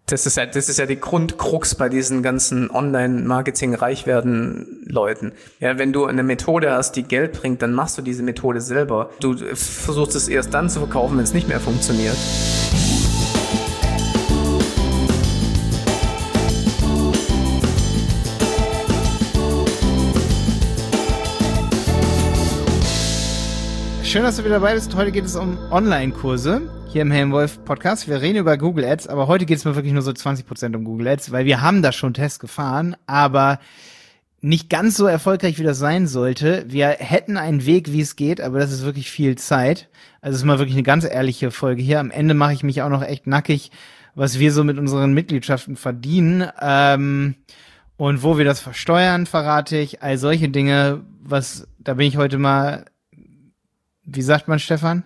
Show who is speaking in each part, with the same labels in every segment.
Speaker 1: Das ist ja die Grundkrux bei diesen ganzen Online-Marketing-Reichwerden-Leuten. Ja, wenn du eine Methode hast, die Geld bringt, dann machst du diese Methode selber. Du versuchst es erst dann zu verkaufen, wenn es nicht mehr funktioniert.
Speaker 2: Schön, dass du wieder dabei bist. Heute geht es um Online-Kurse hier im Helmwolf Podcast. Wir reden über Google Ads, aber heute geht es mir wirklich nur so 20% um Google Ads, weil wir haben da schon Tests gefahren, aber nicht ganz so erfolgreich, wie das sein sollte. Wir hätten einen Weg, wie es geht, aber das ist wirklich viel Zeit. Also es ist mal wirklich eine ganz ehrliche Folge hier. Am Ende mache ich mich auch noch echt nackig, was wir so mit unseren Mitgliedschaften verdienen. Und wo wir das versteuern, verrate ich. All solche Dinge, da bin ich heute mal, wie sagt man, Stefan?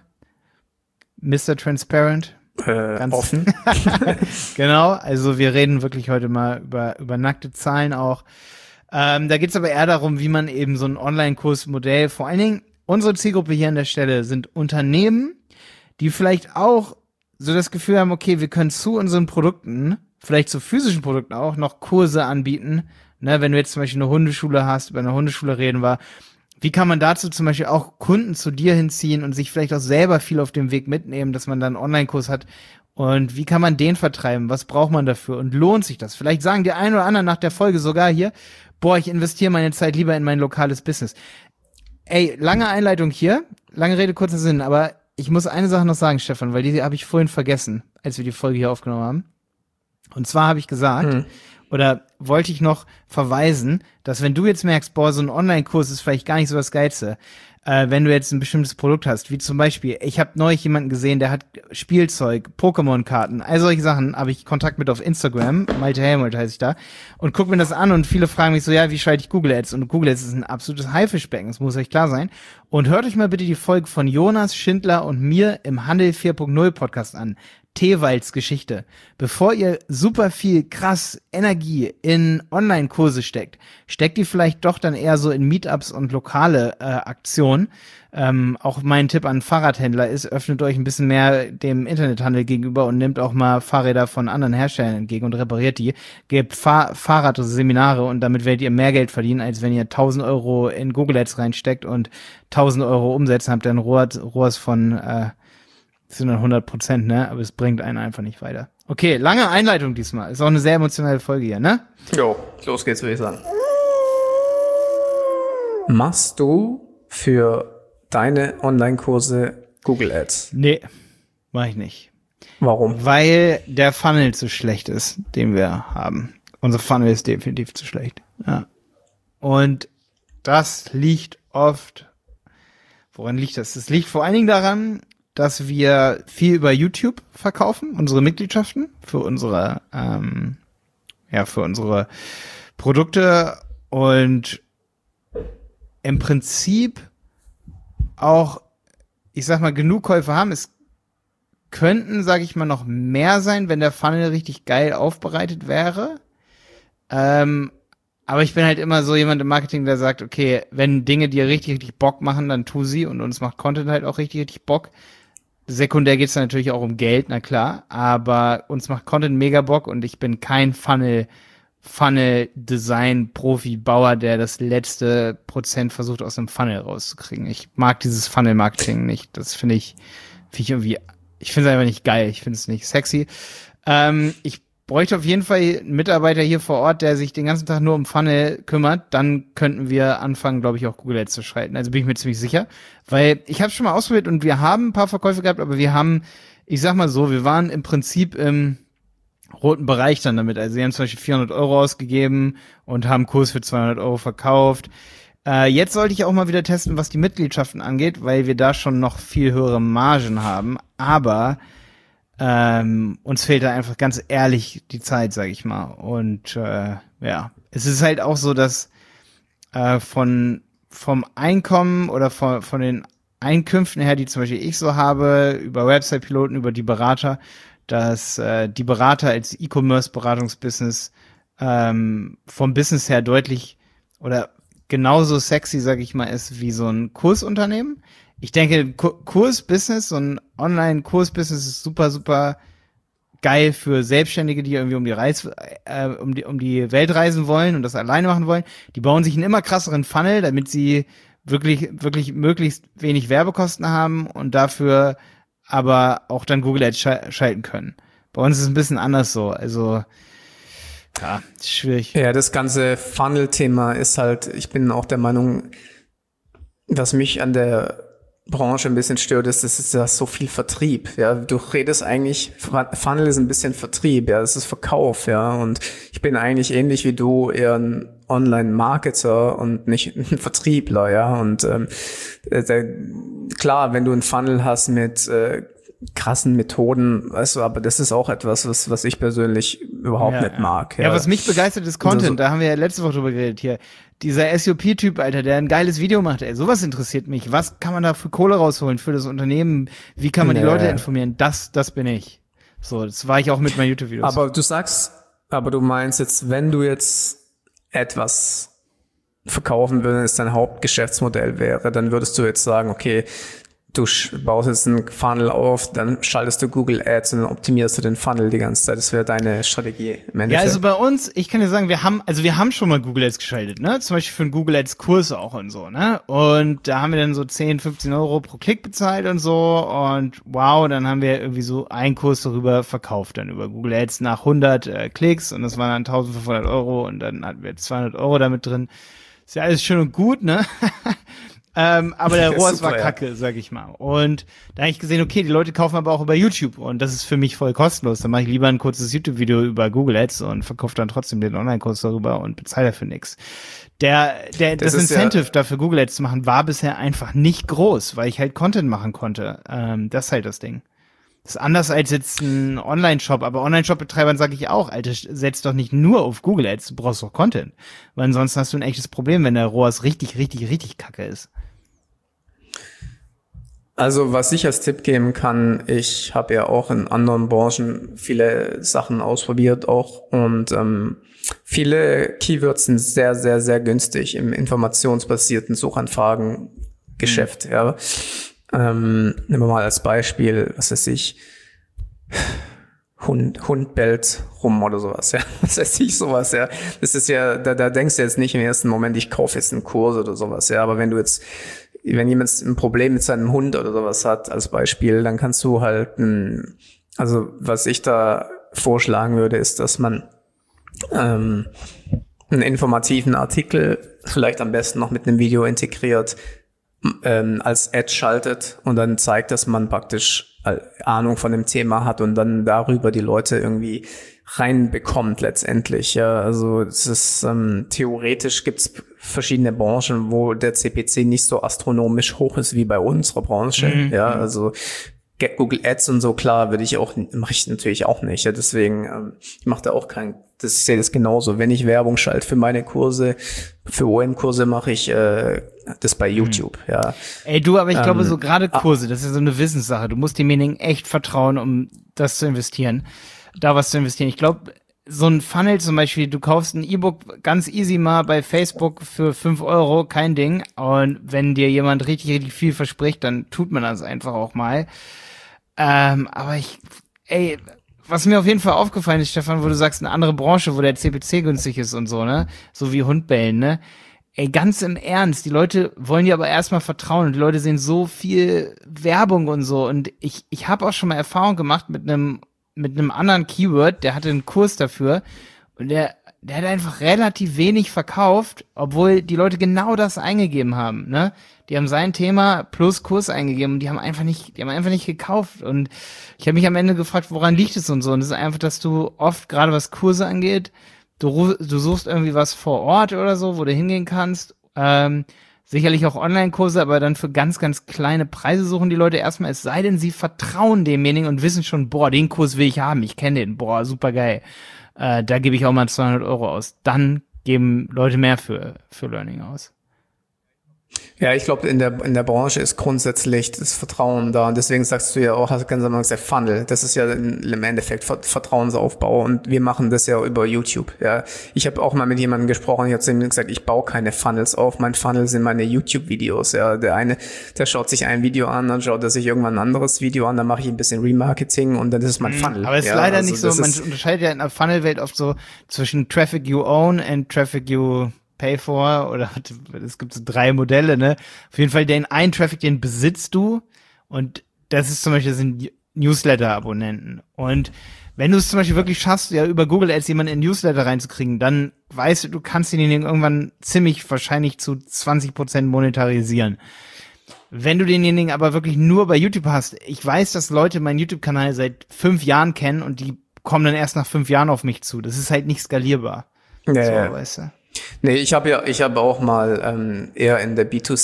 Speaker 2: Mr. Transparent? Ganz
Speaker 1: offen.
Speaker 2: Genau, also wir reden wirklich heute mal über nackte Zahlen auch. Da geht's aber eher darum, wie man eben so ein Online-Kursmodell, vor allen Dingen unsere Zielgruppe hier an der Stelle sind Unternehmen, die vielleicht auch so das Gefühl haben, okay, wir können zu unseren Produkten, vielleicht zu physischen Produkten auch, noch Kurse anbieten. Ne, wenn du jetzt zum Beispiel eine Hundeschule hast, bei einer Hundeschule reden wir, wie kann man dazu zum Beispiel auch Kunden zu dir hinziehen und sich vielleicht auch selber viel auf dem Weg mitnehmen, dass man dann einen Online-Kurs hat? Und wie kann man den vertreiben? Was braucht man dafür? Und lohnt sich das? Vielleicht sagen die einen oder anderen nach der Folge sogar hier, boah, ich investiere meine Zeit lieber in mein lokales Business. Ey, lange Einleitung hier, lange Rede, kurzer Sinn, aber ich muss eine Sache noch sagen, Stefan, weil die habe ich vorhin vergessen, als wir die Folge hier aufgenommen haben. Und zwar habe ich gesagt, oder wollte ich noch verweisen, dass wenn du jetzt merkst, boah, so ein Online-Kurs ist vielleicht gar nicht so das Geilste, wenn du jetzt ein bestimmtes Produkt hast, wie zum Beispiel, ich habe neulich jemanden gesehen, der hat Spielzeug, Pokémon-Karten, all solche Sachen, habe ich Kontakt mit auf Instagram, Malte Helmut heiße ich da, und guck mir das an und viele fragen mich so, ja, wie schalte ich Google Ads? Und Google Ads ist ein absolutes Haifischbecken, das muss euch klar sein. Und hört euch mal bitte die Folge von Jonas Schindler und mir im Handel 4.0 Podcast an. Teewalds Geschichte. Bevor ihr super viel krass Energie in Online-Kurse steckt die vielleicht doch dann eher so in Meetups und lokale Aktionen. Auch mein Tipp an Fahrradhändler ist, öffnet euch ein bisschen mehr dem Internethandel gegenüber und nehmt auch mal Fahrräder von anderen Herstellern entgegen und repariert die. Gebt Fahrradseminare und damit werdet ihr mehr Geld verdienen, als wenn ihr 1.000 Euro in Google Ads reinsteckt und 1.000 Euro Umsatz habt, dann ROAS von das sind dann 100%, ne? Aber es bringt einen einfach nicht weiter. Okay, lange Einleitung diesmal. Ist auch eine sehr emotionale Folge hier, ne?
Speaker 1: Jo, los geht's, würde ich sagen. Machst du für deine Online-Kurse Google Ads?
Speaker 2: Nee, mach ich nicht.
Speaker 1: Warum?
Speaker 2: Weil der Funnel zu schlecht ist, den wir haben. Unser Funnel ist definitiv zu schlecht. Ja. Und das liegt oft, woran liegt das? Das liegt vor allen Dingen daran, dass wir viel über YouTube verkaufen, unsere Mitgliedschaften für unsere Produkte und im Prinzip auch, ich sag mal, genug Käufer haben. Es könnten, sag ich mal, noch mehr sein, wenn der Funnel richtig geil aufbereitet wäre. Aber ich bin halt immer so jemand im Marketing, der sagt, okay, wenn Dinge dir richtig, richtig Bock machen, dann tu sie und uns macht Content halt auch richtig, richtig Bock. Sekundär geht's dann natürlich auch um Geld, na klar, aber uns macht Content mega Bock und ich bin kein Funnel-Design-Profi-Bauer, der das letzte Prozent versucht, aus einem Funnel rauszukriegen. Ich mag dieses Funnel-Marketing nicht. Das finde ich irgendwie, ich finde es einfach nicht geil. Ich finde es nicht sexy. Ich bräuchte auf jeden Fall einen Mitarbeiter hier vor Ort, der sich den ganzen Tag nur um Funnel kümmert, dann könnten wir anfangen, glaube ich, auch Google Ads zu schalten. Also bin ich mir ziemlich sicher, weil ich habe es schon mal ausprobiert und wir haben ein paar Verkäufe gehabt, aber wir haben, ich sag mal so, wir waren im Prinzip im roten Bereich dann damit. Also wir haben zum Beispiel 400 Euro ausgegeben und haben einen Kurs für 200 Euro verkauft. Jetzt sollte ich auch mal wieder testen, was die Mitgliedschaften angeht, weil wir da schon noch viel höhere Margen haben, aber uns fehlt da einfach ganz ehrlich die Zeit, sag ich mal. Und ja, es ist halt auch so, dass vom Einkommen oder von den Einkünften her, die zum Beispiel ich so habe, über Website-Piloten, über die Berater, dass die Berater als E-Commerce-Beratungsbusiness vom Business her deutlich oder genauso sexy, sag ich mal, ist wie so ein Kursunternehmen. Ich denke, Kursbusiness, so ein Online-Kursbusiness ist super, super geil für Selbstständige, die irgendwie um die Welt reisen wollen und das alleine machen wollen. Die bauen sich einen immer krasseren Funnel, damit sie wirklich möglichst wenig Werbekosten haben und dafür aber auch dann Google Ads schalten können. Bei uns ist es ein bisschen anders so. Also, ja, ist schwierig.
Speaker 1: Ja, das ganze Funnel-Thema ist halt, ich bin auch der Meinung, was mich an der Branche ein bisschen stört, ist ja so viel Vertrieb. Ja, du redest eigentlich, Funnel ist ein bisschen Vertrieb, ja, das ist Verkauf, ja. Und ich bin eigentlich ähnlich wie du eher ein Online-Marketer und nicht ein Vertriebler, ja. Und klar, wenn du einen Funnel hast mit krassen Methoden, weißt du, aber das ist auch etwas, was ich persönlich überhaupt nicht mag.
Speaker 2: Ja, was mich begeistert, ist Content. Da haben wir ja letzte Woche drüber geredet hier. Dieser SUP-Typ, Alter, der ein geiles Video macht, ey, sowas interessiert mich. Was kann man da für Kohle rausholen für das Unternehmen? Wie kann man die Leute informieren? Das bin ich. So, das war ich auch mit meinen YouTube-Videos.
Speaker 1: Aber du meinst jetzt, wenn du jetzt etwas verkaufen würdest, dein Hauptgeschäftsmodell wäre, dann würdest du jetzt sagen, okay, du baust jetzt einen Funnel auf, dann schaltest du Google Ads und dann optimierst du den Funnel die ganze Zeit. Das wäre deine Strategie im Endeffekt.
Speaker 2: Ja, also bei uns, ich kann dir sagen, wir haben schon mal Google Ads geschaltet, ne? Zum Beispiel für einen Google Ads Kurs auch und so, ne? Und da haben wir dann so 10, 15 Euro pro Klick bezahlt und so und wow, dann haben wir irgendwie so einen Kurs darüber verkauft, dann über Google Ads nach 100 Klicks und das waren dann 1500 Euro und dann hatten wir 200 Euro damit drin. Ist ja alles schön und gut, ne? Aber der ROAS war kacke, sag ich mal. Und da habe ich gesehen, okay, die Leute kaufen aber auch über YouTube und das ist für mich voll kostenlos. Dann mache ich lieber ein kurzes YouTube-Video über Google Ads und verkaufe dann trotzdem den Online-Kurs darüber und bezahle dafür nichts. Das Incentive dafür, Google Ads zu machen, war bisher einfach nicht groß, weil ich halt Content machen konnte. Das ist halt das Ding. Das ist anders als jetzt ein Online-Shop, aber Online-Shop-Betreibern sage ich auch, Alter, setz doch nicht nur auf Google Ads, du brauchst auch Content. Weil ansonsten hast du ein echtes Problem, wenn der ROAS richtig, richtig, richtig kacke ist.
Speaker 1: Also was ich als Tipp geben kann, ich habe ja auch in anderen Branchen viele Sachen ausprobiert auch und viele Keywords sind sehr, sehr, sehr günstig im informationsbasierten Suchanfragengeschäft. Ja. Nehmen wir mal als Beispiel, was weiß ich, Hund bellt rum oder sowas, ja. Was weiß ich, sowas, ja. Das ist ja, da denkst du jetzt nicht im ersten Moment, ich kaufe jetzt einen Kurs oder sowas, ja. Aber wenn jemand ein Problem mit seinem Hund oder sowas hat, als Beispiel, dann kannst du halt, also was ich da vorschlagen würde, ist, dass man einen informativen Artikel vielleicht am besten noch mit einem Video integriert, als Ad schaltet und dann zeigt, dass man praktisch Ahnung von dem Thema hat und dann darüber die Leute irgendwie reinbekommt letztendlich. Ja, also es ist theoretisch gibt's verschiedene Branchen, wo der CPC nicht so astronomisch hoch ist wie bei unserer Branche. Ja, also Google Ads und so, klar, mache ich natürlich auch nicht. Ja, deswegen, ich mache da auch ich sehe das genauso. Wenn ich Werbung schalte für meine Kurse, für OM-Kurse mache ich das bei YouTube, ja.
Speaker 2: Ey, du, aber ich glaube, so gerade Kurse, das ist so eine Wissenssache. Du musst demjenigen echt vertrauen, um das zu investieren, da was zu investieren. Ich glaube, so ein Funnel zum Beispiel, du kaufst ein E-Book ganz easy mal bei Facebook für 5 Euro, kein Ding. Und wenn dir jemand richtig, richtig viel verspricht, dann tut man das einfach auch mal. Aber was mir auf jeden Fall aufgefallen ist, Stefan, wo du sagst, eine andere Branche, wo der CPC günstig ist und so, ne? So wie Hundbellen, ne? Ey, ganz im Ernst, die Leute wollen dir aber erstmal vertrauen und die Leute sehen so viel Werbung und so. Und ich habe auch schon mal Erfahrung gemacht mit einem anderen Keyword, der hatte einen Kurs dafür und der hat einfach relativ wenig verkauft, obwohl die Leute genau das eingegeben haben, ne? Die haben sein Thema plus Kurs eingegeben und die haben einfach nicht gekauft. Und ich habe mich am Ende gefragt, woran liegt es und so. Und es ist einfach, dass du oft, gerade was Kurse angeht, du suchst irgendwie was vor Ort oder so, wo du hingehen kannst. Sicherlich auch Online-Kurse, aber dann für ganz, ganz kleine Preise suchen die Leute erstmal, es sei denn, sie vertrauen demjenigen und wissen schon, boah, den Kurs will ich haben, ich kenne den, boah, super geil. Da gebe ich auch mal 200 Euro aus. Dann geben Leute mehr für Learning aus.
Speaker 1: Ja, ich glaube, in der Branche ist grundsätzlich das Vertrauen da. Und deswegen sagst du ja auch, hast ganz am Anfang gesagt, Funnel. Das ist ja im Endeffekt Vertrauensaufbau. Und wir machen das ja über YouTube. Ja, ich habe auch mal mit jemandem gesprochen, ich habe zu ihm gesagt, ich baue keine Funnels auf. Mein Funnel sind meine YouTube-Videos. Ja, der eine, der schaut sich ein Video an, dann schaut er sich irgendwann ein anderes Video an, dann mache ich ein bisschen Remarketing und dann ist es mein Funnel.
Speaker 2: Aber es ist leider nicht so, man unterscheidet ja in der Funnel-Welt oft so zwischen Traffic you own and Traffic you pay for, oder es gibt so 3 Modelle, ne? Auf jeden Fall den einen Traffic, den besitzt du, und das ist zum Beispiel, das sind Newsletter-Abonnenten. Und wenn du es zum Beispiel wirklich schaffst, ja über Google Ads jemanden in Newsletter reinzukriegen, dann weißt du kannst den irgendwann ziemlich wahrscheinlich zu 20% monetarisieren. Wenn du denjenigen aber wirklich nur bei YouTube hast, ich weiß, dass Leute meinen YouTube-Kanal seit 5 Jahren kennen und die kommen dann erst nach 5 Jahren auf mich zu. Das ist halt nicht skalierbar.
Speaker 1: Ja,
Speaker 2: so, weißt du.
Speaker 1: Nee, ich habe auch mal eher in der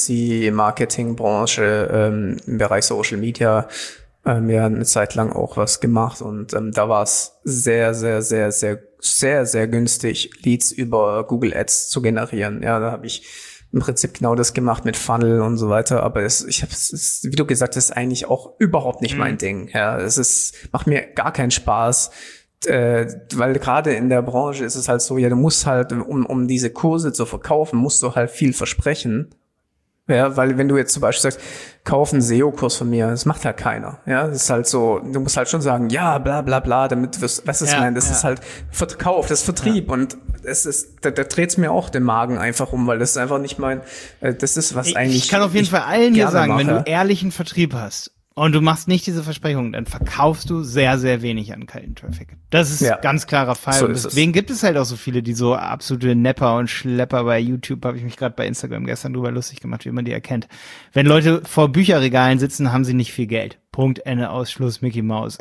Speaker 1: B2C-Marketing-Branche im Bereich Social Media eine Zeit lang auch was gemacht, und da war es sehr, sehr, sehr, sehr, sehr, sehr günstig, Leads über Google Ads zu generieren. Ja, da habe ich im Prinzip genau das gemacht mit Funnel und so weiter, aber wie du gesagt hast, eigentlich auch überhaupt nicht mein Ding. Ja, macht mir gar keinen Spaß. Weil gerade in der Branche ist es halt so, ja, du musst halt, um diese Kurse zu verkaufen, musst du halt viel versprechen. Ja, weil wenn du jetzt zum Beispiel sagst, kauf einen SEO-Kurs von mir, das macht halt keiner. Ja, das ist halt so, du musst halt schon sagen, ja, bla, bla, bla, damit wirst, was ist mein, das ist halt Verkauf, das ist Vertrieb, und da dreht's mir auch den Magen einfach um, weil das ist einfach nicht das ist was eigentlich.
Speaker 2: Ich kann auf jeden Fall allen hier sagen, wenn du ehrlichen Vertrieb hast, und du machst nicht diese Versprechungen, dann verkaufst du sehr, sehr wenig an kalten Traffic. Das ist ganz klarer Fall. So, und deswegen gibt es halt auch so viele, die so absolute Nepper und Schlepper bei YouTube, habe ich mich gerade bei Instagram gestern drüber lustig gemacht, wie man die erkennt. Wenn Leute vor Bücherregalen sitzen, haben sie nicht viel Geld. Punkt, Ende, Ausschluss, Mickey Mouse.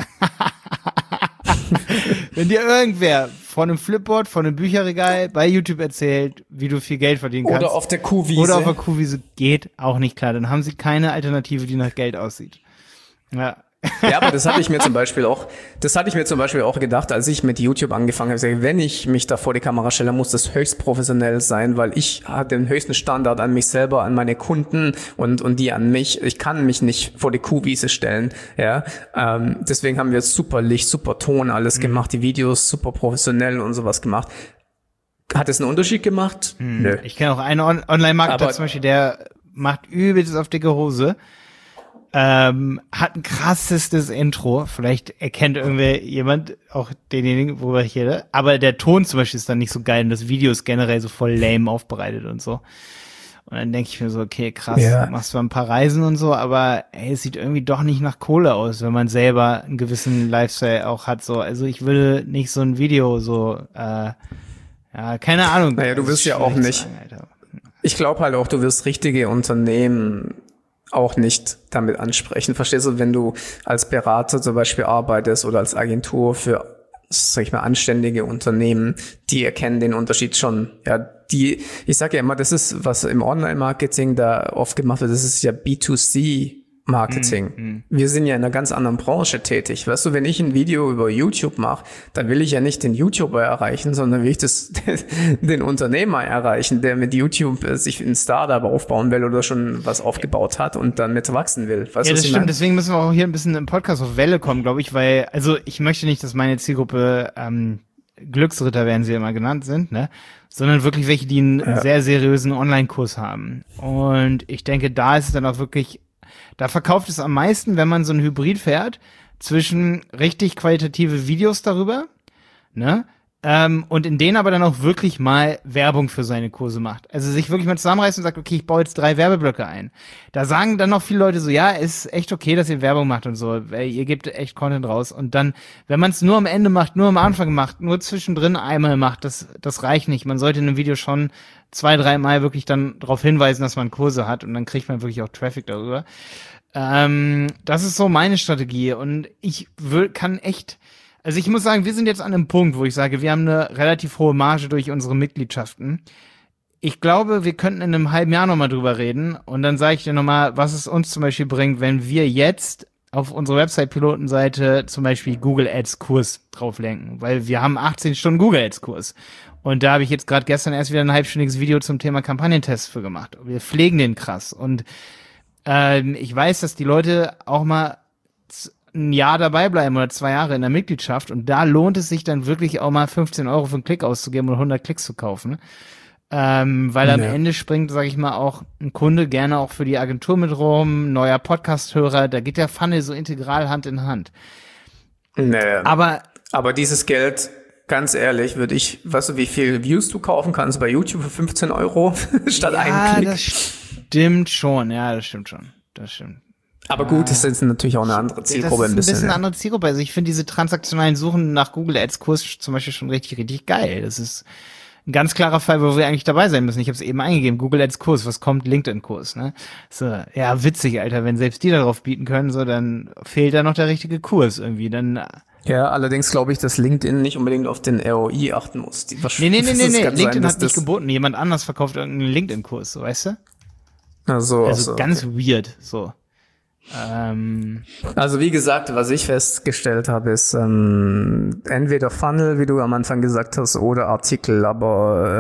Speaker 2: Wenn dir irgendwer von einem Flipboard, von einem Bücherregal bei YouTube erzählt, wie du viel Geld verdienen kannst.
Speaker 1: Oder auf der Kuhwiese.
Speaker 2: Oder auf der Kuhwiese, geht auch nicht klar. Dann haben sie keine Alternative, die nach Geld aussieht. Ja.
Speaker 1: Ja, aber das hatte ich mir zum Beispiel auch gedacht, als ich mit YouTube angefangen habe. Wenn ich mich da vor die Kamera stelle, muss das höchst professionell sein, weil ich habe den höchsten Standard an mich selber, an meine Kunden und die an mich. Ich kann mich nicht vor die Kuhwiese stellen. Ja, deswegen haben wir super Licht, super Ton, alles gemacht, die Videos super professionell und sowas gemacht. Hat es einen Unterschied gemacht?
Speaker 2: Nö. Ich kenne auch einen Online-Marketer zum Beispiel, der macht übelst auf dicke Hose. Hat ein krassestes Intro. Vielleicht erkennt irgendwer jemand auch denjenigen, worüber ich rede. Aber der Ton zum Beispiel ist dann nicht so geil und das Video ist generell so voll lame aufbereitet und so. Und dann denke ich mir so, okay, krass, machst zwar ein paar Reisen und so, aber es sieht irgendwie doch nicht nach Kohle aus, wenn man selber einen gewissen Lifestyle auch hat. So, also ich will nicht so ein Video so, keine Ahnung.
Speaker 1: Naja, du wirst ja auch nicht. Sagen, ich glaube halt auch, du wirst richtige Unternehmen auch nicht damit ansprechen. Verstehst du, wenn du als Berater zum Beispiel arbeitest oder als Agentur für, sag ich mal, anständige Unternehmen, die erkennen den Unterschied schon. Ja, ich sage ja immer, das ist, was im Online-Marketing da oft gemacht wird, das ist ja B2C-Marketing. Wir sind ja in einer ganz anderen Branche tätig. Weißt du, wenn ich ein Video über YouTube mache, dann will ich ja nicht den YouTuber erreichen, sondern will ich den Unternehmer erreichen, der mit YouTube sich ein Startup aufbauen will oder schon was aufgebaut hat und dann mit wachsen will. Weißt
Speaker 2: ja, das stimmt. Deswegen müssen wir auch hier ein bisschen im Podcast auf Welle kommen, glaube ich, weil, also ich möchte nicht, dass meine Zielgruppe Glücksritter, werden sie immer genannt sind, ne? Sondern wirklich welche, die einen sehr seriösen Online-Kurs haben. Und ich denke, da ist es dann auch wirklich, da verkauft es am meisten, wenn man so ein Hybrid fährt, zwischen richtig qualitative Videos darüber, ne? Und in denen aber dann auch wirklich mal Werbung für seine Kurse macht. Also sich wirklich mal zusammenreißt und sagt, okay, ich baue jetzt 3 Werbeblöcke ein. Da sagen dann noch viele Leute so, ja, ist echt okay, dass ihr Werbung macht und so, weil ihr gebt echt Content raus. Und dann, wenn man es nur am Ende macht, nur am Anfang macht, nur zwischendrin einmal macht, das reicht nicht. Man sollte in einem Video schon 2-3 Mal wirklich dann darauf hinweisen, dass man Kurse hat, und dann kriegt man wirklich auch Traffic darüber. Das ist so meine Strategie, und ich kann echt, also ich muss sagen, wir sind jetzt an einem Punkt, wo ich sage, wir haben eine relativ hohe Marge durch unsere Mitgliedschaften. Ich glaube, wir könnten in einem halben Jahr nochmal drüber reden, und dann sage ich dir nochmal, was es uns zum Beispiel bringt, wenn wir jetzt auf unsere Website-Pilotenseite zum Beispiel Google Ads Kurs drauflenken, weil wir haben 18 Stunden Google Ads Kurs. Und da habe ich jetzt gerade gestern erst wieder ein halbstündiges Video zum Thema Kampagnentests für gemacht. Wir pflegen den krass. Und ich weiß, dass die Leute auch mal ein Jahr dabei bleiben oder 2 Jahre in der Mitgliedschaft. Und da lohnt es sich dann wirklich auch mal 15 Euro für einen Klick auszugeben oder 100 Klicks zu kaufen. Weil am Ende springt, sage ich mal, auch ein Kunde gerne auch für die Agentur mit rum, neuer Podcast-Hörer, da geht der Funnel so integral Hand in Hand.
Speaker 1: Aber dieses Geld, ganz ehrlich, würde ich, weißt du, wie viel Views du kaufen kannst bei YouTube für 15 Euro statt einen Klick?
Speaker 2: Das stimmt schon, das stimmt.
Speaker 1: Aber gut, das ist natürlich auch eine andere Zielgruppe
Speaker 2: ein bisschen. Eine andere Zielgruppe. Also ich finde diese transaktionalen Suchen nach Google Ads Kurs zum Beispiel schon richtig, richtig geil. Das ist ein ganz klarer Fall, wo wir eigentlich dabei sein müssen. Ich habe es eben eingegeben, Google Ads Kurs, was kommt? LinkedIn Kurs, ne? So, ja, witzig, Alter, wenn selbst die darauf bieten können, so, dann fehlt da noch der richtige Kurs irgendwie, dann.
Speaker 1: Ja, allerdings glaube ich, dass LinkedIn nicht unbedingt auf den ROI achten muss.
Speaker 2: Nee, LinkedIn hat nicht geboten, jemand anders verkauft irgendeinen LinkedIn-Kurs, so, weißt du? Also ganz weird, so.
Speaker 1: Also wie gesagt, was ich festgestellt habe, ist entweder Funnel, wie du am Anfang gesagt hast, oder Artikel, aber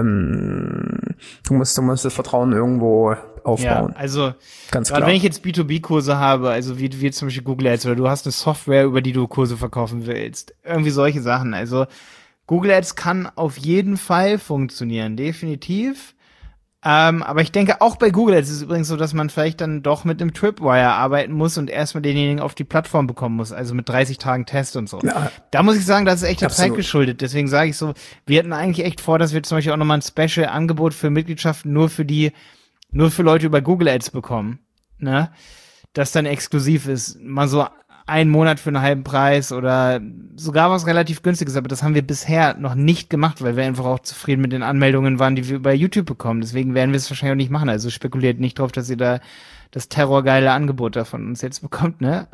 Speaker 1: du musst das Vertrauen irgendwo aufbauen.
Speaker 2: Ja, also
Speaker 1: ganz
Speaker 2: gerade
Speaker 1: klar.
Speaker 2: wenn ich jetzt B2B-Kurse habe, also wie zum Beispiel Google Ads, oder du hast eine Software, über die du Kurse verkaufen willst, irgendwie solche Sachen. Also Google Ads kann auf jeden Fall funktionieren, definitiv. Aber ich denke, auch bei Google Ads ist es übrigens so, dass man vielleicht dann doch mit einem Tripwire arbeiten muss und erstmal denjenigen auf die Plattform bekommen muss, also mit 30 Tagen Test und so. Ja. Da muss ich sagen, das ist echt der Zeit geschuldet. Deswegen sage ich so, wir hatten eigentlich echt vor, dass wir zum Beispiel auch nochmal ein Special-Angebot für Mitgliedschaften nur für Leute über Google Ads bekommen, ne? Das dann exklusiv ist. Mal so einen Monat für einen halben Preis oder sogar was relativ günstiges, aber das haben wir bisher noch nicht gemacht, weil wir einfach auch zufrieden mit den Anmeldungen waren, die wir bei YouTube bekommen. Deswegen werden wir es wahrscheinlich auch nicht machen. Also spekuliert nicht drauf, dass ihr da das terrorgeile Angebot da von uns jetzt bekommt, ne?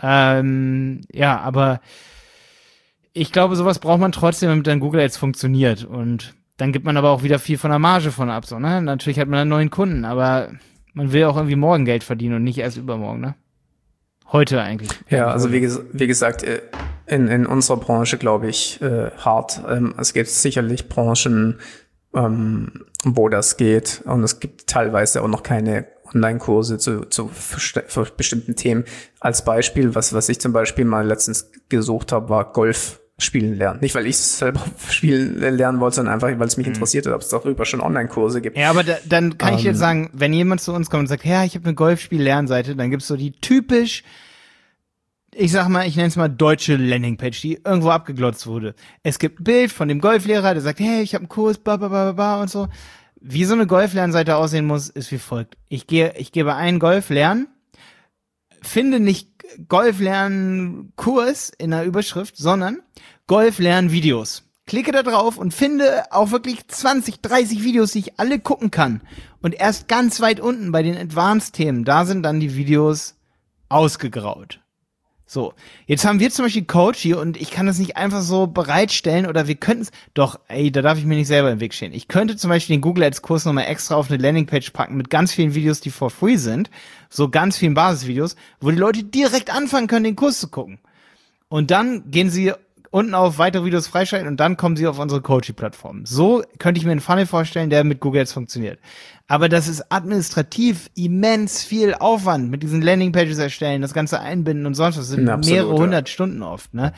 Speaker 2: Aber ich glaube, sowas braucht man trotzdem, damit dann Google Ads funktioniert. Und dann gibt man aber auch wieder viel von der Marge von ab, so, ne? Natürlich hat man einen neuen Kunden, aber man will auch irgendwie morgen Geld verdienen und nicht erst übermorgen, ne? Heute eigentlich.
Speaker 1: Ja, also wie gesagt, in unserer Branche glaube ich hart. Es gibt sicherlich Branchen, wo das geht, und es gibt teilweise auch noch keine Online-Kurse für bestimmten Themen. Als Beispiel, was ich zum Beispiel mal letztens gesucht habe, war Golf spielen lernen. Nicht, weil ich es selber spielen lernen wollte, sondern einfach, weil es mich interessiert hat, ob es darüber schon Online-Kurse gibt.
Speaker 2: Ja, aber dann kann ich jetzt sagen, wenn jemand zu uns kommt und sagt, ja, ich habe eine Golfspiel-Lernseite, dann gibt's so die typisch, ich sag mal, ich nenne es mal deutsche Landingpage, die irgendwo abgeglotzt wurde. Es gibt ein Bild von dem Golflehrer, der sagt, hey, ich habe einen Kurs, und so. Wie so eine Golf-Lernseite aussehen muss, ist wie folgt. Ich gebe ein Golf-Lernen, finde nicht Golf-Lernen-Kurs in der Überschrift, sondern Golf-Lernen-Videos. Klicke da drauf und finde auch wirklich 20, 30 Videos, die ich alle gucken kann. Und erst ganz weit unten bei den Advanced-Themen, da sind dann die Videos ausgegraut. So, jetzt haben wir zum Beispiel Coach hier und ich kann das nicht einfach so bereitstellen oder wir könnten es, doch, da darf ich mir nicht selber im Weg stehen. Ich könnte zum Beispiel den Google Ads Kurs nochmal extra auf eine Landingpage packen mit ganz vielen Videos, die for free sind, so ganz vielen Basisvideos, wo die Leute direkt anfangen können, den Kurs zu gucken. Und dann gehen sie unten auf weitere Videos freischalten und dann kommen sie auf unsere Coaching-Plattform. So könnte ich mir einen Funnel vorstellen, der mit Google Ads funktioniert. Aber das ist administrativ immens viel Aufwand mit diesen Landingpages erstellen, das Ganze einbinden und sonst was. Das sind mehrere 100 Stunden oft, ne?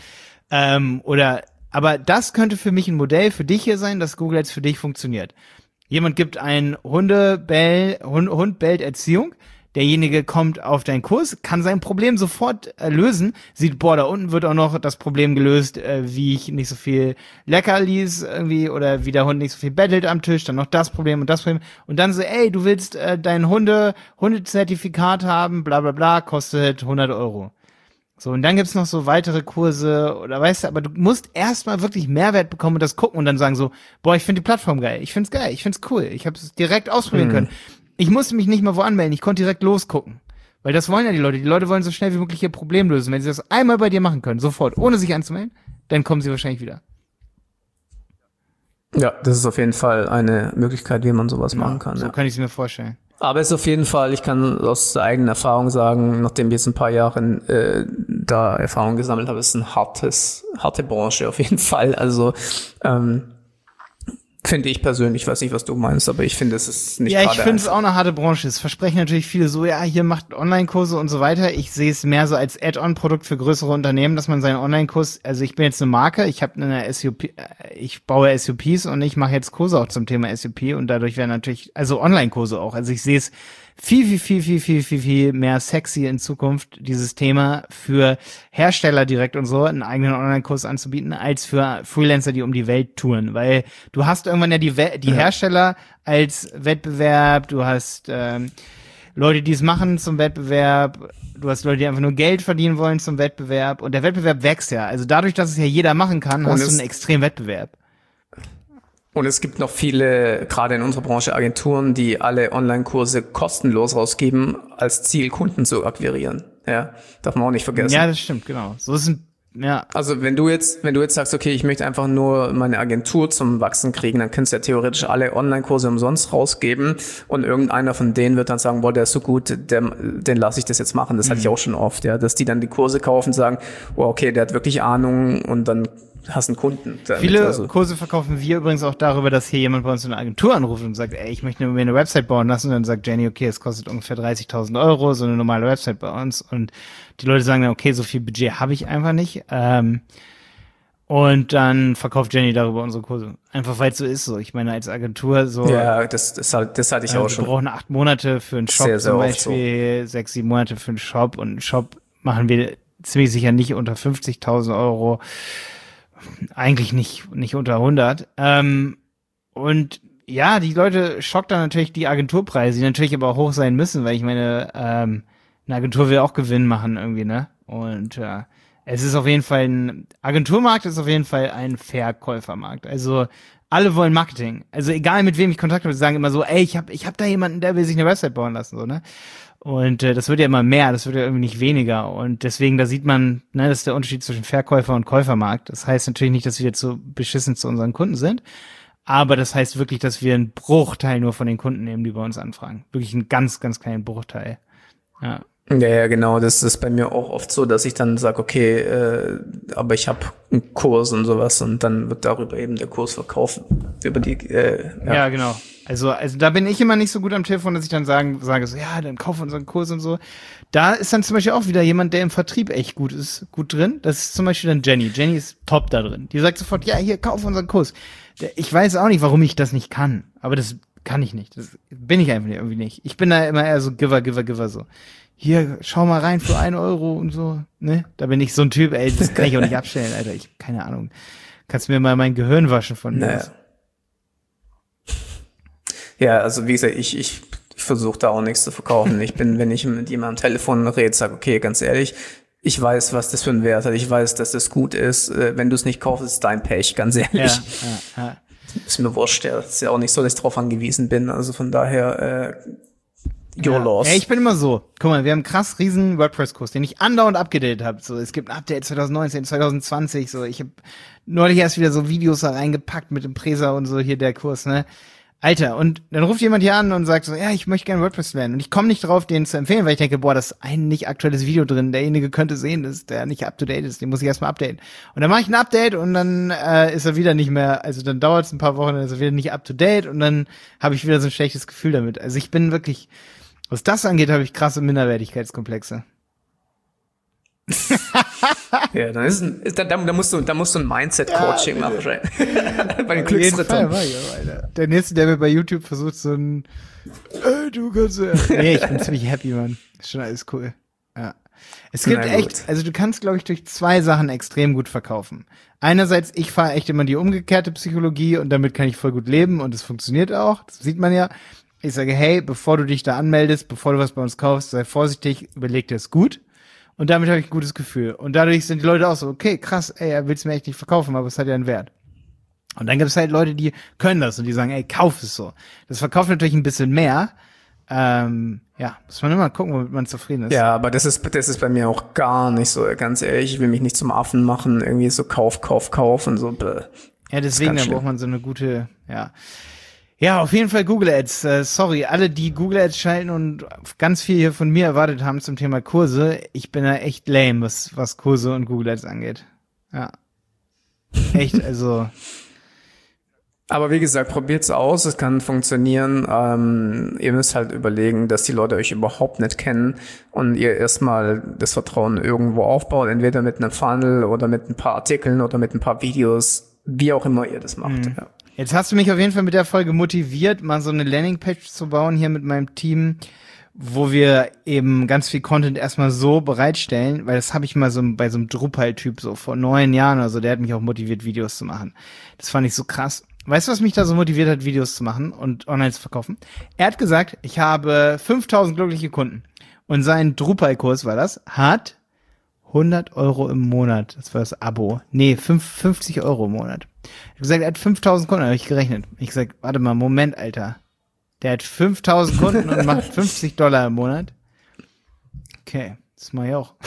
Speaker 2: Aber das könnte für mich ein Modell für dich hier sein, dass Google Ads für dich funktioniert. Jemand gibt ein Hund bellt Erziehung. Derjenige kommt auf deinen Kurs, kann sein Problem sofort lösen, sieht, boah, da unten wird auch noch das Problem gelöst, wie ich nicht so viel Leckerlis irgendwie oder wie der Hund nicht so viel bettelt am Tisch, dann noch das Problem und das Problem und dann so, ey, du willst dein Hundezertifikat haben, bla bla bla, kostet 100 Euro. So, und dann gibt's noch so weitere Kurse oder weißt du, aber du musst erstmal wirklich Mehrwert bekommen und das gucken und dann sagen so, boah, ich finde die Plattform geil, ich find's cool, ich habe es direkt ausprobieren können. Ich musste mich nicht mal wo anmelden, ich konnte direkt losgucken. Weil das wollen ja die Leute wollen so schnell wie möglich ihr Problem lösen. Wenn sie das einmal bei dir machen können, sofort, ohne sich anzumelden, dann kommen sie wahrscheinlich wieder.
Speaker 1: Ja, das ist auf jeden Fall eine Möglichkeit, wie man sowas machen kann.
Speaker 2: So kann ich es mir vorstellen.
Speaker 1: Aber es ist auf jeden Fall, ich kann aus der eigenen Erfahrung sagen, nachdem wir jetzt ein paar Jahre da Erfahrung gesammelt habe, ist eine harte Branche auf jeden Fall. Also finde ich persönlich, weiß nicht, was du meinst, aber ich finde, es ist nicht gerade.
Speaker 2: Ja, ich finde es auch eine harte Branche. Es versprechen natürlich viele so, ja, hier macht Online-Kurse und so weiter. Ich sehe es mehr so als Add-on-Produkt für größere Unternehmen, dass man seinen Online-Kurs, also ich bin jetzt eine Marke, ich habe eine SUP, ich baue SUPs und ich mache jetzt Kurse auch zum Thema SUP und dadurch werden natürlich, also Online-Kurse auch. Also ich sehe es viel mehr sexy in Zukunft, dieses Thema für Hersteller direkt und so, einen eigenen Online-Kurs anzubieten, als für Freelancer, die um die Welt touren. Weil du hast irgendwann ja die Hersteller als Wettbewerb, du hast Leute, die es machen zum Wettbewerb, du hast Leute, die einfach nur Geld verdienen wollen zum Wettbewerb und der Wettbewerb wächst ja. Also dadurch, dass es ja jeder machen kann, hast du einen extremen Wettbewerb.
Speaker 1: Und es gibt noch viele, gerade in unserer Branche, Agenturen, die alle Online-Kurse kostenlos rausgeben, als Ziel, Kunden zu akquirieren. Ja, darf man auch nicht vergessen.
Speaker 2: Ja, das stimmt, genau. So ist ja.
Speaker 1: Also wenn du jetzt sagst, okay, ich möchte einfach nur meine Agentur zum Wachsen kriegen, dann kannst du ja theoretisch alle Online-Kurse umsonst rausgeben und irgendeiner von denen wird dann sagen, boah, der ist so gut, den lasse ich das jetzt machen. Das hatte ich auch schon oft, ja, dass die dann die Kurse kaufen und sagen, boah, okay, der hat wirklich Ahnung und dann hast einen Kunden.
Speaker 2: Viele Kurse verkaufen wir übrigens auch darüber, dass hier jemand bei uns in eine Agentur anruft und sagt, ey, ich möchte mir eine Website bauen lassen. Und dann sagt Jenny, okay, es kostet ungefähr 30.000 Euro, so eine normale Website bei uns. Und die Leute sagen dann, okay, so viel Budget habe ich einfach nicht. Und dann verkauft Jenny darüber unsere Kurse. Einfach weil es so ist so. Ich meine, als Agentur so.
Speaker 1: Ja, das hatte ich auch schon.
Speaker 2: Wir brauchen 8 Monate für einen Shop,
Speaker 1: sehr
Speaker 2: zum Beispiel, 6, 7 Monate für einen Shop. Und einen Shop machen wir ziemlich sicher nicht unter 50.000 Euro. Eigentlich nicht unter 100. Und ja, die Leute schockt dann natürlich die Agenturpreise, die natürlich aber auch hoch sein müssen, weil ich meine, eine Agentur will auch Gewinn machen irgendwie, ne? Und es ist auf jeden Fall Agenturmarkt ist auf jeden Fall ein Verkäufermarkt. Also alle wollen Marketing. Also egal mit wem ich Kontakt habe, sagen immer so, ey, ich hab da jemanden, der will sich eine Website bauen lassen, so, ne? Und das wird ja immer mehr, das wird ja irgendwie nicht weniger. Und deswegen, da sieht man, ne, das ist der Unterschied zwischen Verkäufer und Käufermarkt. Das heißt natürlich nicht, dass wir jetzt so beschissen zu unseren Kunden sind, aber das heißt wirklich, dass wir einen Bruchteil nur von den Kunden nehmen, die bei uns anfragen. Wirklich einen ganz, ganz kleinen Bruchteil. Ja.
Speaker 1: Ja, genau. Das ist bei mir auch oft so, dass ich dann sage, okay, aber ich habe einen Kurs und sowas und dann wird darüber eben der Kurs verkauft. Über die,
Speaker 2: ja, genau. Also da bin ich immer nicht so gut am Telefon, dass ich dann sage so, ja, dann kauf unseren Kurs und so. Da ist dann zum Beispiel auch wieder jemand, der im Vertrieb echt gut drin. Das ist zum Beispiel dann Jenny. Jenny ist top da drin. Die sagt sofort, ja, hier, kauf unseren Kurs. Ich weiß auch nicht, warum ich das nicht kann. Aber das kann ich nicht. Das bin ich einfach irgendwie nicht. Ich bin da immer eher so Giver so. Hier, schau mal rein für 1 Euro und so, ne? Da bin ich so ein Typ, ey, das kann ich auch nicht abstellen, Alter. Keine Ahnung. Kannst mir mal mein Gehirn waschen von mir.
Speaker 1: Naja. Ja, also wie gesagt, ich versuche da auch nichts zu verkaufen. Wenn ich mit jemandem am Telefon rede, sage, okay, ganz ehrlich, ich weiß, was das für einen Wert hat. Ich weiß, dass das gut ist. Wenn du es nicht kaufst, ist dein Pech, ganz ehrlich.
Speaker 2: Ja.
Speaker 1: Ist mir wurscht, ja. Ist ja auch nicht so, dass ich drauf angewiesen bin. Also von daher, your loss.
Speaker 2: Ja, ich bin immer so. Guck mal, wir haben einen krass riesen WordPress-Kurs, den ich andauernd abgedatet habe. So, es gibt ein Update 2019, 2020. So, ich habe neulich erst wieder so Videos da reingepackt mit dem Präsa und so hier der Kurs, ne? Alter, und dann ruft jemand hier an und sagt so, ja, ich möchte gerne WordPress lernen. Und ich komme nicht drauf, den zu empfehlen, weil ich denke, boah, das ist ein nicht aktuelles Video drin. Derjenige könnte sehen, dass der nicht up-to-date ist. Den muss ich erstmal updaten. Und dann mache ich ein Update und dann ist er wieder nicht mehr, also dann dauert es ein paar Wochen, dann ist er wieder nicht up-to-date und dann habe ich wieder so ein schlechtes Gefühl damit. Also ich bin wirklich, was das angeht, habe ich krasse Minderwertigkeitskomplexe.
Speaker 1: Ja, da musst du ein Mindset-Coaching machen. Bei den Glücksrittern.
Speaker 2: Der nächste, der mir bei YouTube versucht, so ein du kannst ja. Nee, ich bin ziemlich happy, Mann. Ist schon alles cool. Ja. Es gibt echt, also du kannst, glaube ich, durch 2 Sachen extrem gut verkaufen. Einerseits, ich fahre echt immer die umgekehrte Psychologie und damit kann ich voll gut leben und es funktioniert auch. Das sieht man ja. Ich sage, hey, bevor du dich da anmeldest, bevor du was bei uns kaufst, sei vorsichtig, überleg dir es gut. Und damit habe ich ein gutes Gefühl. Und dadurch sind die Leute auch so, okay, krass, ey, er will es mir echt nicht verkaufen, aber es hat ja einen Wert. Und dann gibt es halt Leute, die können das und die sagen, ey, kauf es so. Das verkauft natürlich ein bisschen mehr. Ja, muss man immer gucken, womit man zufrieden ist.
Speaker 1: Ja, aber das ist bei mir auch gar nicht so, ganz ehrlich, ich will mich nicht zum Affen machen, irgendwie so Kauf und so.
Speaker 2: Ja, deswegen, da braucht man so eine gute, ja. Ja, auf jeden Fall Google Ads. Sorry, alle, die Google Ads schalten und ganz viel hier von mir erwartet haben zum Thema Kurse. Ich bin da echt lame, was Kurse und Google Ads angeht. Ja. Echt, also.
Speaker 1: Aber wie gesagt, probiert's aus, es kann funktionieren. Ihr müsst halt überlegen, dass die Leute euch überhaupt nicht kennen und ihr erstmal das Vertrauen irgendwo aufbaut, entweder mit einem Funnel oder mit ein paar Artikeln oder mit ein paar Videos, wie auch immer ihr das macht. Ja.
Speaker 2: Jetzt hast du mich auf jeden Fall mit der Folge motiviert, mal so eine Landingpage zu bauen hier mit meinem Team, wo wir eben ganz viel Content erstmal so bereitstellen, weil das habe ich mal so bei so einem Drupal-Typ so vor 9 Jahren oder so, der hat mich auch motiviert, Videos zu machen. Das fand ich so krass. Weißt du, was mich da so motiviert hat, Videos zu machen und online zu verkaufen? Er hat gesagt, ich habe 5000 glückliche Kunden. Und sein Drupal-Kurs war das, hat 100 Euro im Monat. Das war das Abo. Nee, 50 Euro im Monat. Er hat gesagt, er hat 5000 Kunden, habe ich gerechnet. Ich gesagt, warte mal, Moment, Alter. Der hat 5000 Kunden und macht $50 im Monat. Okay, das mache ich auch.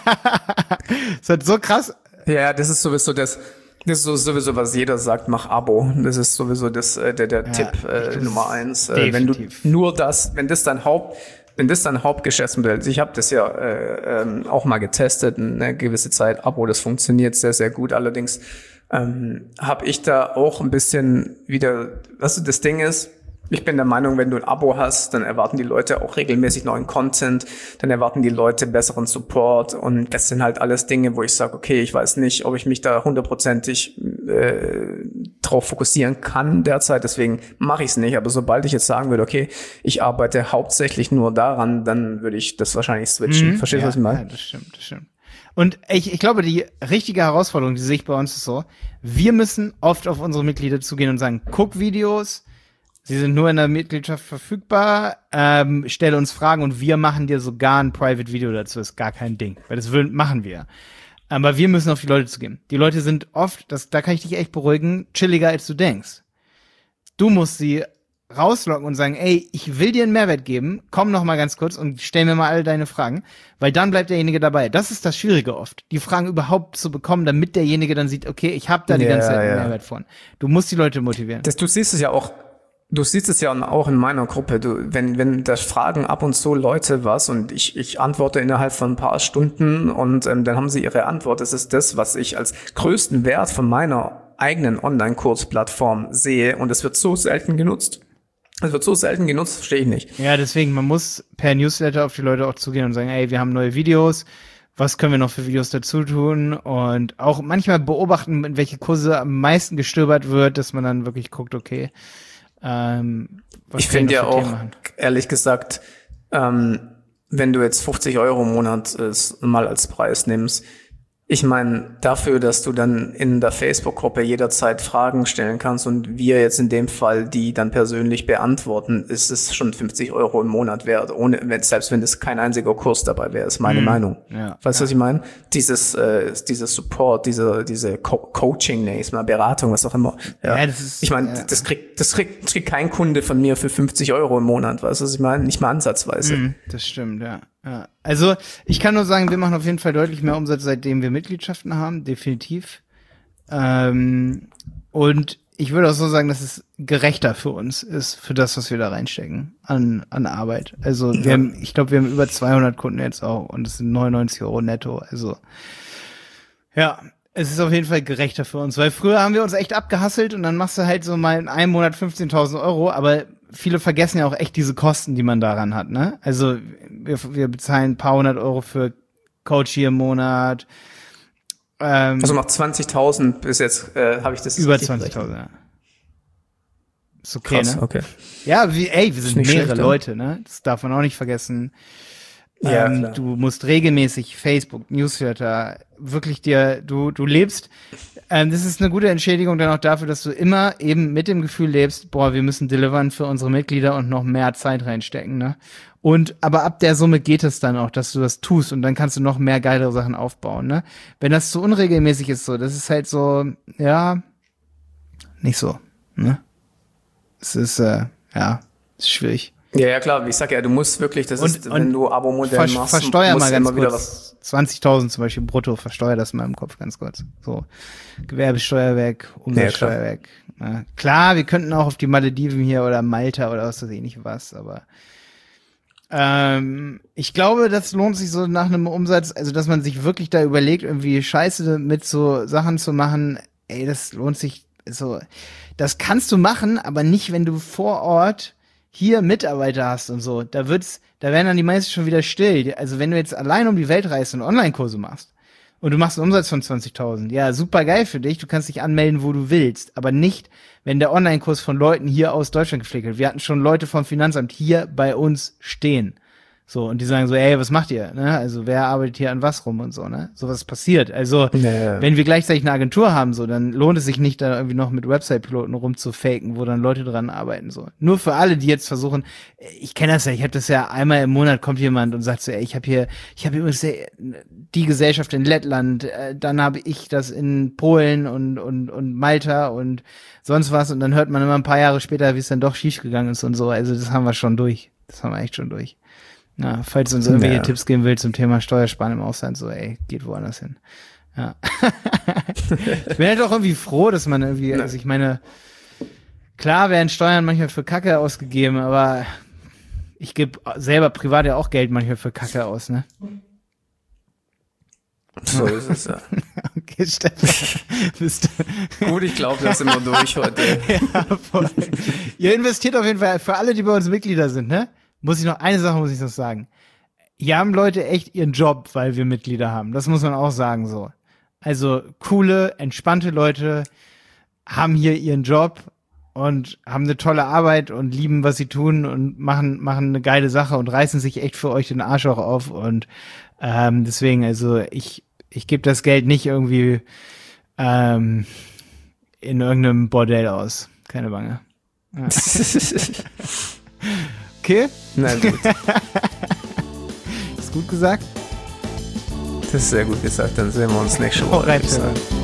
Speaker 2: Das ist so krass.
Speaker 1: Ja, das ist sowieso sowieso, was jeder sagt, mach Abo. Das ist sowieso der Tipp Nummer 1. Wenn das dein Hauptgeschäftsmodell ist, ich habe das ja auch mal getestet, eine gewisse Zeit, Abo, das funktioniert sehr, sehr gut. Allerdings habe ich da auch ein bisschen wieder, weißt du, das Ding ist, ich bin der Meinung, wenn du ein Abo hast, dann erwarten die Leute auch regelmäßig neuen Content, dann erwarten die Leute besseren Support und das sind halt alles Dinge, wo ich sage, okay, ich weiß nicht, ob ich mich da 100%ig drauf fokussieren kann derzeit, deswegen mache ich es nicht, aber sobald ich jetzt sagen würde, okay, ich arbeite hauptsächlich nur daran, dann würde ich das wahrscheinlich switchen. Verstehst du, was ich meine?
Speaker 2: Ja, das stimmt. Und ich glaube, die richtige Herausforderung, die sehe ich bei uns ist so, wir müssen oft auf unsere Mitglieder zugehen und sagen, guck Videos, sie sind nur in der Mitgliedschaft verfügbar, stelle uns Fragen und wir machen dir sogar ein Private Video dazu, ist gar kein Ding, weil das machen wir. Aber wir müssen auf die Leute zugehen. Die Leute sind oft, da kann ich dich echt beruhigen, chilliger als du denkst. Du musst sie rauslocken und sagen, ey, ich will dir einen Mehrwert geben, komm noch mal ganz kurz und stell mir mal all deine Fragen, weil dann bleibt derjenige dabei. Das ist das Schwierige oft, die Fragen überhaupt zu bekommen, damit derjenige dann sieht, okay, ich habe da die ganze Zeit einen Mehrwert von. Du musst die Leute motivieren.
Speaker 1: Du siehst es ja auch in meiner Gruppe. Wenn da fragen ab und zu Leute was und ich antworte innerhalb von ein paar Stunden und dann haben sie ihre Antwort. Das ist das, was ich als größten Wert von meiner eigenen Online-Kursplattform sehe und es wird so selten genutzt. Verstehe ich nicht.
Speaker 2: Ja, deswegen, man muss per Newsletter auf die Leute auch zugehen und sagen, ey, wir haben neue Videos, was können wir noch für Videos dazu tun? Und auch manchmal beobachten, in welche Kurse am meisten gestöbert wird, dass man dann wirklich guckt, okay,
Speaker 1: ich finde ja auch, ehrlich gesagt, wenn du jetzt 50 Euro im Monat mal als Preis nimmst, ich meine, dafür, dass du dann in der Facebook-Gruppe jederzeit Fragen stellen kannst und wir jetzt in dem Fall die dann persönlich beantworten, ist es schon 50 Euro im Monat wert, selbst wenn es kein einziger Kurs dabei wäre, ist meine Meinung. Ja, weißt du, was ich meine? Dieses Support, diese Coaching, mal Beratung, was auch immer. Ja, das ist, ich meine, das kriegt kein Kunde von mir für 50 Euro im Monat, weißt du, was ich meine? Nicht mal ansatzweise.
Speaker 2: Das stimmt, ja. Ja, also ich kann nur sagen, wir machen auf jeden Fall deutlich mehr Umsatz, seitdem wir Mitgliedschaften haben, definitiv. Und ich würde auch so sagen, dass es gerechter für uns ist, für das, was wir da reinstecken an Arbeit. Also ich glaube, wir haben über 200 Kunden jetzt auch und es sind 99 Euro netto. Also ja, es ist auf jeden Fall gerechter für uns, weil früher haben wir uns echt abgehasselt und dann machst du halt so mal in einem Monat 15.000 Euro, aber viele vergessen ja auch echt diese Kosten, die man daran hat, ne? Also wir bezahlen ein paar 100 Euro für Coach hier im Monat.
Speaker 1: Also noch 20.000 bis jetzt habe ich das
Speaker 2: über 20.000, ja. Ist okay,
Speaker 1: krass,
Speaker 2: ne?
Speaker 1: Okay.
Speaker 2: Ja, wir sind mehrere
Speaker 1: schlecht,
Speaker 2: Leute, ne? Das darf man auch nicht vergessen.
Speaker 1: Ja, klar.
Speaker 2: Du musst regelmäßig Facebook, Newsletter, wirklich du lebst. Das ist eine gute Entschädigung dann auch dafür, dass du immer eben mit dem Gefühl lebst, boah, wir müssen delivern für unsere Mitglieder und noch mehr Zeit reinstecken, ne? Aber ab der Summe geht es dann auch, dass du das tust und dann kannst du noch mehr geilere Sachen aufbauen, ne? Wenn das zu unregelmäßig ist so, das ist halt so, ja, nicht so, ne? Es ist, ist schwierig.
Speaker 1: Ja, klar, ich sag ja, du musst wirklich, wenn du Abo-Modell machst,
Speaker 2: versteuer
Speaker 1: musst
Speaker 2: mal ganz
Speaker 1: immer wieder
Speaker 2: kurz. 20.000 zum Beispiel brutto, versteuer das mal im Kopf ganz kurz. So, Gewerbesteuer weg, Umsatzsteuer weg. Na, klar, wir könnten auch auf die Malediven hier oder Malta oder was weiß ich nicht was, aber ich glaube, das lohnt sich so nach einem Umsatz, also dass man sich wirklich da überlegt, irgendwie Scheiße mit so Sachen zu machen, ey, das lohnt sich so. Das kannst du machen, aber nicht, wenn du vor Ort hier Mitarbeiter hast und so. Da werden dann die meisten schon wieder still. Also wenn du jetzt allein um die Welt reist und Online-Kurse machst und du machst einen Umsatz von 20.000, ja, super geil für dich, du kannst dich anmelden, wo du willst, aber nicht, wenn der Online-Kurs von Leuten hier aus Deutschland gepflegt wird. Wir hatten schon Leute vom Finanzamt hier bei uns stehen. So, und die sagen so, ey, was macht ihr? Ne? Also, wer arbeitet hier an was rum und so, ne? Sowas passiert. Also, wenn wir gleichzeitig eine Agentur haben, so, dann lohnt es sich nicht, da irgendwie noch mit Website-Piloten rumzufaken, wo dann Leute dran arbeiten, so. Nur für alle, die jetzt versuchen, ich kenne das ja, ich habe das ja, einmal im Monat kommt jemand und sagt so, ey, ich habe übrigens die Gesellschaft in Lettland, dann habe ich das in Polen und Malta und sonst was, und dann hört man immer ein paar Jahre später, wie es dann doch schief gegangen ist und so. Also, das haben wir schon durch. Das haben wir echt schon durch. Ja, falls du uns irgendwelche Tipps geben willst zum Thema Steuersparen im Ausland, so, ey, geht woanders hin. Ja. Ich bin halt auch irgendwie froh, dass man irgendwie, also ich meine, klar werden Steuern manchmal für Kacke ausgegeben, aber ich gebe selber privat ja auch Geld manchmal für Kacke aus, ne?
Speaker 1: So ist es, ja.
Speaker 2: Okay, Stefan, bist du...
Speaker 1: Gut, ich glaube, das sind wir durch heute.
Speaker 2: Ja, voll. Ihr investiert auf jeden Fall, für alle, die bei uns Mitglieder sind, ne? Eine Sache muss ich noch sagen. Hier haben Leute echt ihren Job, weil wir Mitglieder haben. Das muss man auch sagen, so. Also, coole, entspannte Leute haben hier ihren Job und haben eine tolle Arbeit und lieben, was sie tun und machen eine geile Sache und reißen sich echt für euch den Arsch auch auf. Und deswegen, also ich gebe das Geld nicht irgendwie in irgendeinem Bordell aus. Keine Bange. Ja. Okay?
Speaker 1: Na gut.
Speaker 2: Ist gut gesagt?
Speaker 1: Das ist sehr gut gesagt. Dann sehen wir uns nächste Woche.
Speaker 2: Rein,